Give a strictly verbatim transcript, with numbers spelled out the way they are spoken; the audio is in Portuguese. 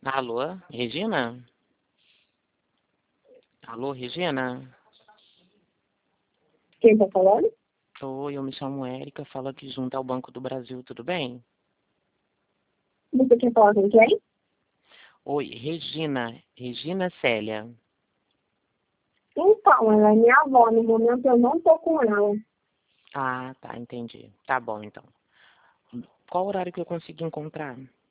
Alô, Regina? Alô, Regina? Quem tá falando? Oi, eu me chamo Érica, falo aqui junto ao Banco do Brasil, tudo bem? Você quer falar com quem? Oi, Regina, Regina Célia. Então, ela é minha avó. No momento eu não tô com ela. Ah, tá, entendi. Tá bom, então. Qual horário que eu consigo encontrar?